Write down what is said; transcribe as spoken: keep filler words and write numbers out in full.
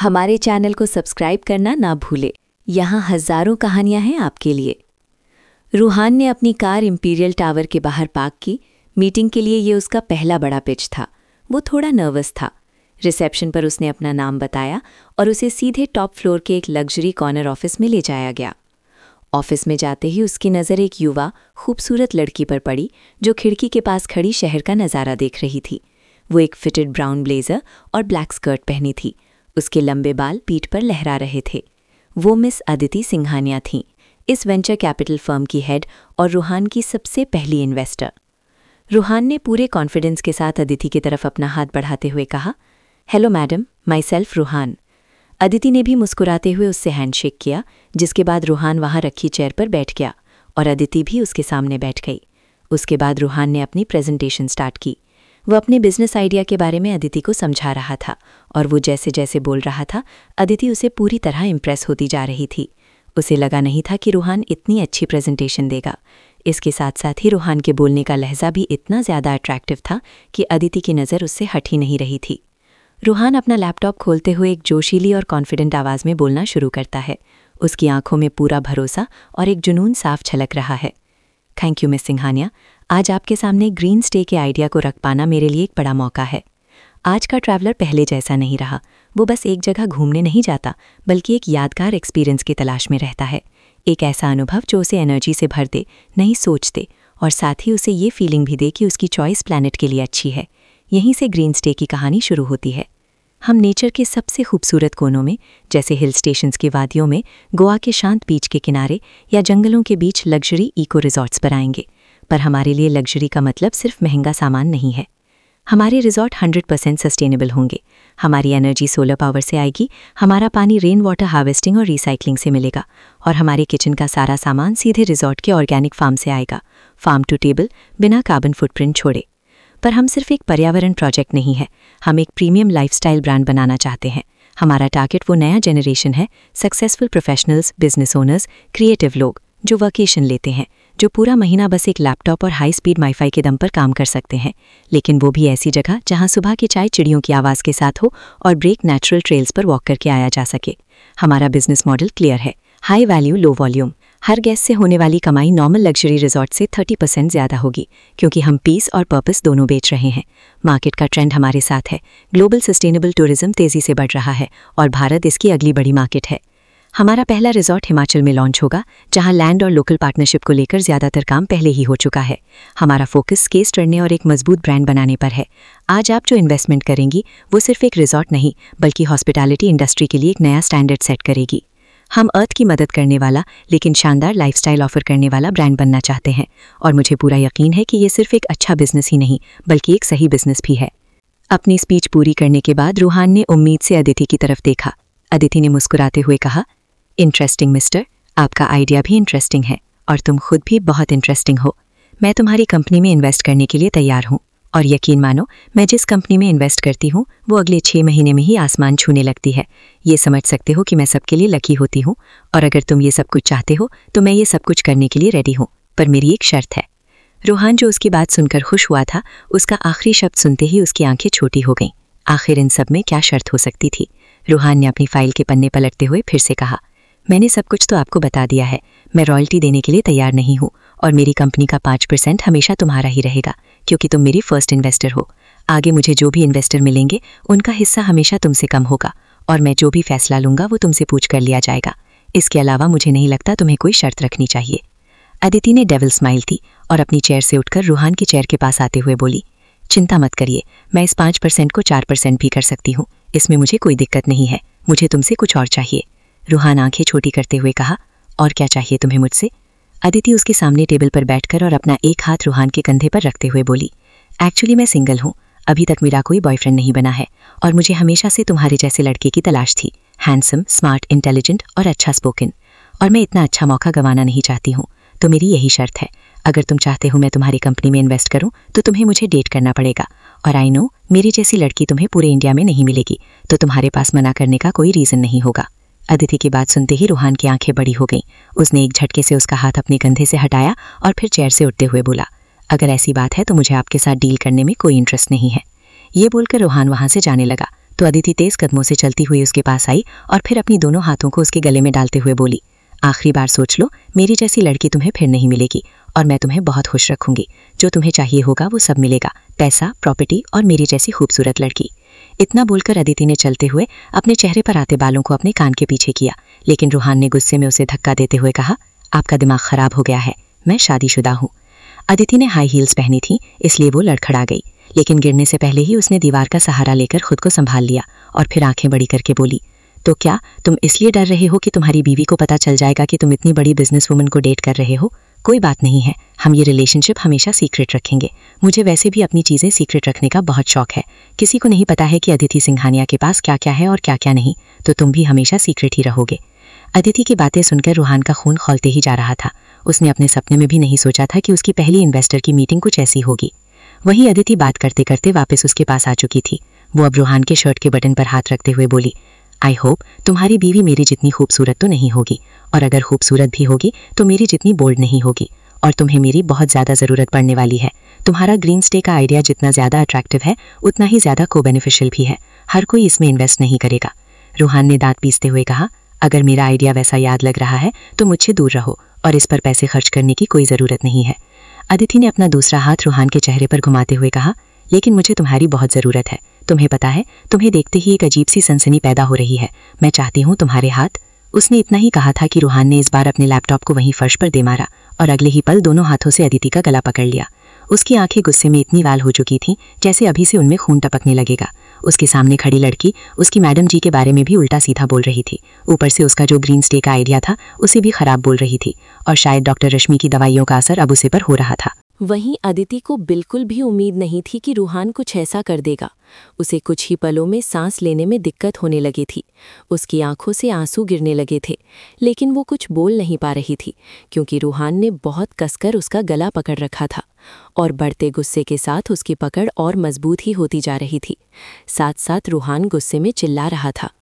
हमारे चैनल को सब्सक्राइब करना ना भूले। यहाँ हजारों कहानियां हैं आपके लिए। रूहान ने अपनी कार इंपीरियल टावर के बाहर पार्क की। मीटिंग के लिए ये उसका पहला बड़ा पिच था। वो थोड़ा नर्वस था। रिसेप्शन पर उसने अपना नाम बताया और उसे सीधे टॉप फ्लोर के एक लग्जरी कॉर्नर ऑफिस में ले जाया गया। ऑफिस में जाते ही उसकी नज़र एक युवा खूबसूरत लड़की पर पड़ी जो खिड़की के पास खड़ी शहर का नज़ारा देख रही थी। वो एक फिटेड ब्राउन ब्लेजर और ब्लैक स्कर्ट पहनी थी। उसके लंबे बाल पीठ पर लहरा रहे थे। वो मिस अदिति सिंघानिया थीं, इस वेंचर कैपिटल फर्म की हेड और रूहान की सबसे पहली इन्वेस्टर। रूहान ने पूरे कॉन्फिडेंस के साथ अदिति की तरफ अपना हाथ बढ़ाते हुए कहा, hello madam, myself Ruhan. Aditi ने भी मुस्कुराते हुए उससे हैंडशेक किया, जिसके बाद रूहान वहां रखी चेयर पर बैठ गया और अदिति भी उसके सामने बैठ गई। उसके बाद रूहान ने अपनी प्रेजेंटेशन स्टार्ट की। वो अपने बिजनेस आइडिया के बारे में अदिति को समझा रहा था और वो जैसे जैसे बोल रहा था, अदिति उसे पूरी तरह इम्प्रेस होती जा रही थी। उसे लगा नहीं था कि रूहान इतनी अच्छी प्रेजेंटेशन देगा। इसके साथ साथ ही रूहान के बोलने का लहजा भी इतना ज़्यादा अट्रैक्टिव था कि अदिति की नज़र उससे हट ही नहीं रही थी। रूहान अपना लैपटॉप खोलते हुए एक जोशीली और कॉन्फिडेंट आवाज़ में बोलना शुरू करता है। उसकी आंखों में पूरा भरोसा और एक जुनून साफ छलक रहा है। थैंक यू मिस सिंघानिया, आज आपके सामने ग्रीन स्टे के आइडिया को रख पाना मेरे लिए एक बड़ा मौका है। आज का ट्रैवलर पहले जैसा नहीं रहा। वो बस एक जगह घूमने नहीं जाता, बल्कि एक यादगार एक्सपीरियंस की तलाश में रहता है। एक ऐसा अनुभव जो उसे एनर्जी से भर दे, नहीं सोच दे, और साथ ही उसे ये फीलिंग भी दे कि उसकी चॉइस प्लैनेट के लिए अच्छी है। यहीं से ग्रीन स्टे की कहानी शुरू होती है। हम नेचर के सबसे खूबसूरत कोनों में, जैसे हिल स्टेशंस की वादियों में, गोवा के शांत बीच के किनारे या जंगलों के बीच लग्जरी इको रिजॉर्ट्स पर आएंगे। पर हमारे लिए लग्जरी का मतलब सिर्फ महंगा सामान नहीं है। हमारे रिजॉर्ट हंड्रेड परसेंट सस्टेनेबल होंगे। हमारी एनर्जी सोलर पावर से आएगी, हमारा पानी रेन वाटर हार्वेस्टिंग और रिसाइकलिंग से मिलेगा, और हमारे किचन का सारा सामान सीधे रिजॉर्ट के ऑर्गेनिक फार्म से आएगा, फार्म टू टेबल, बिना कार्बन फुटप्रिंट छोड़े। पर हम सिर्फ एक पर्यावरण प्रोजेक्ट नहीं है, हम एक प्रीमियम लाइफस्टाइल ब्रांड बनाना चाहते हैं। हमारा टारगेट वो नया जनरेशन है, successful professionals, business owners, creative लोग जो वकेशन लेते हैं, जो पूरा महीना बस एक लैपटॉप और हाई स्पीड वाईफाई के दम पर काम कर सकते हैं, लेकिन वो भी ऐसी जगह जहां सुबह की चाय चिड़ियों की आवाज़ के साथ हो और ब्रेक नेचुरल ट्रेल्स पर वॉक करके आया जा सके। हमारा बिजनेस मॉडल क्लियर है, हाई वैल्यू लो वॉल्यूम। हर गेस्ट से होने वाली कमाई नॉर्मल लग्जरी रिजॉर्ट से थर्टी परसेंट ज़्यादा होगी, क्योंकि हम पीस और पर्पस दोनों बेच रहे हैं। मार्केट का ट्रेंड हमारे साथ है। ग्लोबल सस्टेनेबल टूरिज्म तेज़ी से बढ़ रहा है और भारत इसकी अगली बड़ी मार्केट है। हमारा पहला रिजॉर्ट हिमाचल में लॉन्च होगा, जहां लैंड और लोकल पार्टनरशिप को लेकर ज़्यादातर काम पहले ही हो चुका है। हमारा फोकस केस टर्ने और एक मजबूत ब्रांड बनाने पर है। आज आप जो इन्वेस्टमेंट करेंगी वो सिर्फ एक रिजॉर्ट नहीं, बल्कि हॉस्पिटैलिटी इंडस्ट्री के लिए एक नया स्टैंडर्ड सेट करेगी। हम अर्थ की मदद करने वाला लेकिन शानदार लाइफस्टाइल ऑफर करने वाला ब्रांड बनना चाहते हैं, और मुझे पूरा यकीन है कि ये सिर्फ एक अच्छा बिजनेस ही नहीं, बल्कि एक सही बिजनेस भी है। अपनी स्पीच पूरी करने के बाद रूहान ने उम्मीद से अदिति की तरफ देखा। अदिति ने मुस्कुराते हुए कहा, इंटरेस्टिंग मिस्टर, आपका आइडिया भी इंटरेस्टिंग है और तुम खुद भी बहुत इंटरेस्टिंग हो। मैं तुम्हारी कंपनी में इन्वेस्ट करने के लिए तैयार हूँ, और यकीन मानो, मैं जिस कंपनी में इन्वेस्ट करती हूँ वो अगले छः महीने में ही आसमान छूने लगती है। ये समझ सकते हो कि मैं सबके लिए लकी होती हूँ, और अगर तुम ये सब कुछ चाहते हो तो मैं ये सब कुछ करने के लिए रेडी हूँ, पर मेरी एक शर्त है। रूहान, जो उसकी बात सुनकर खुश हुआ था, उसका आखिरी शब्द सुनते ही उसकी आंखें छोटी हो गईं। आखिर इन सब में क्या शर्त हो सकती थी? रूहान ने अपनी फाइल के पन्ने पलटते हुए फिर से कहा, मैंने सब कुछ तो आपको बता दिया है। मैं रॉयल्टी देने के लिए तैयार नहीं हूँ, और मेरी कंपनी का पाँच परसेंट हमेशा तुम्हारा ही रहेगा, क्योंकि तुम मेरी फर्स्ट इन्वेस्टर हो। आगे मुझे जो भी इन्वेस्टर मिलेंगे उनका हिस्सा हमेशा तुमसे कम होगा, और मैं जो भी फैसला लूँगा वो तुमसे पूछ कर लिया जाएगा। इसके अलावा मुझे नहीं लगता तुम्हें कोई शर्त रखनी चाहिए। अदिति ने डेविल स्माइल दी और अपनी चेयर से उठकर रूहान की चेयर के पास आते हुए बोली, चिंता मत करिए, मैं इस पाँच परसेंट को चार परसेंट भी कर सकती हूँ। इसमें मुझे कोई दिक्कत नहीं है। मुझे तुमसे कुछ और चाहिए। रूहान आंखें छोटी करते हुए कहा, और क्या चाहिए तुम्हें मुझसे? अदिति उसके सामने टेबल पर बैठकर और अपना एक हाथ रूहान के कंधे पर रखते हुए बोली, एक्चुअली मैं सिंगल हूँ। अभी तक मेरा कोई बॉयफ्रेंड नहीं बना है, और मुझे हमेशा से तुम्हारे जैसे लड़के की तलाश थी। हैंडसम, स्मार्ट, इंटेलिजेंट और अच्छा स्पोकन, और मैं इतना अच्छा मौका गंवाना नहीं चाहती हूँ। तो मेरी यही शर्त है, अगर तुम चाहते हो मैं तुम्हारी कंपनी में इन्वेस्ट करूँ तो तुम्हें मुझे डेट करना पड़ेगा, और आई नो मेरी जैसी लड़की तुम्हें पूरे इंडिया में नहीं मिलेगी, तो तुम्हारे पास मना करने का कोई रीज़न नहीं होगा। अदिति की बात सुनते ही रूहान की आंखें बड़ी हो गईं। उसने एक झटके से उसका हाथ अपने कंधे से हटाया और फिर चेयर से उठते हुए बोला, अगर ऐसी बात है तो मुझे आपके साथ डील करने में कोई इंटरेस्ट नहीं है। ये बोलकर रूहान वहां से जाने लगा, तो अदिति तेज कदमों से चलती हुई उसके पास आई और फिर अपनी दोनों हाथों को उसके गले में डालते हुए बोली, आखिरी बार सोच लो, मेरी जैसी लड़की तुम्हें फिर नहीं मिलेगी और मैं तुम्हें बहुत खुश रखूंगी। जो तुम्हें चाहिए होगा वो सब मिलेगा, पैसा, प्रॉपर्टी और मेरी जैसी खूबसूरत लड़की। इतना बोलकर अदिति ने चलते हुए अपने चेहरे पर आते बालों को अपने कान के पीछे किया, लेकिन रूहान ने गुस्से में उसे धक्का देते हुए कहा, आपका दिमाग खराब हो गया है, मैं शादीशुदा हूँ। अदिति ने हाई हील्स पहनी थी, इसलिए वो लड़खड़ा गई, लेकिन गिरने से पहले ही उसने दीवार का सहारा लेकर खुद को संभाल लिया और फिर आंखें बड़ी करके बोली, तो क्या तुम इसलिए डर रहे हो कि तुम्हारी बीवी को पता चल जाएगा कि तुम इतनी बड़ी बिजनेस वुमन को डेट कर रहे हो? कोई बात नहीं है, हम ये रिलेशनशिप हमेशा सीक्रेट रखेंगे। मुझे वैसे भी अपनी चीज़ें सीक्रेट रखने का बहुत शौक है। किसी को नहीं पता है कि अदिति सिंघानिया के पास क्या क्या है और क्या क्या नहीं, तो तुम भी हमेशा सीक्रेट ही रहोगे। अदिति की बातें सुनकर रूहान का खून खौलते ही जा रहा था। उसने अपने सपने में भी नहीं सोचा था कि उसकी पहली इन्वेस्टर की मीटिंग कुछ ऐसी होगी। वहीं अदिति बात करते करते वापस उसके पास आ चुकी थी। वो अब रूहान के शर्ट के बटन पर हाथ रखते हुए बोली, आई होप तुम्हारी बीवी मेरी जितनी खूबसूरत तो नहीं होगी, और अगर खूबसूरत भी होगी तो मेरी जितनी बोल्ड नहीं होगी, और तुम्हें मेरी बहुत ज़्यादा ज़रूरत पड़ने वाली है। तुम्हारा ग्रीन स्टे का आइडिया जितना ज़्यादा अट्रैक्टिव है उतना ही ज़्यादा को बेनिफिशियल भी है। हर कोई इसमें इन्वेस्ट नहीं करेगा। रूहान ने दांत पीसते हुए कहा, अगर मेरा आइडिया वैसा याद लग रहा है तो मुझसे दूर रहो और इस पर पैसे खर्च करने की कोई ज़रूरत नहीं है। अदिति ने अपना दूसरा हाथ रूहान के चेहरे पर घुमाते हुए कहा, लेकिन मुझे तुम्हारी बहुत ज़रूरत है। तुम्हें पता है, तुम्हें देखते ही एक अजीब सी सनसनी पैदा हो रही है। मैं चाहती हूँ तुम्हारे हाथ। उसने इतना ही कहा था कि रूहान ने इस बार अपने लैपटॉप को वहीं फर्श पर दे मारा और अगले ही पल दोनों हाथों से अदिति का गला पकड़ लिया। उसकी आंखें गुस्से में इतनी लाल हो चुकी थीं जैसे अभी से उनमें खून टपकने लगेगा। उसके सामने खड़ी लड़की उसकी मैडम जी के बारे में भी उल्टा सीधा बोल रही थी। ऊपर से उसका जो ग्रीन स्टे का आइडिया था उसे भी खराब बोल रही थी, और शायद डॉक्टर रश्मि की दवाइयों का असर अब उसे पर हो रहा था। वहीं अदिति को बिल्कुल भी उम्मीद नहीं थी कि रूहान कुछ ऐसा कर देगा। उसे कुछ ही पलों में सांस लेने में दिक्कत होने लगी थी। उसकी आंखों से आंसू गिरने लगे थे, लेकिन वो कुछ बोल नहीं पा रही थी क्योंकि रूहान ने बहुत कसकर उसका गला पकड़ रखा था, और बढ़ते गुस्से के साथ उसकी पकड़ और मजबूत ही होती जा रही थी। साथ साथ रूहान गुस्से में चिल्ला रहा था,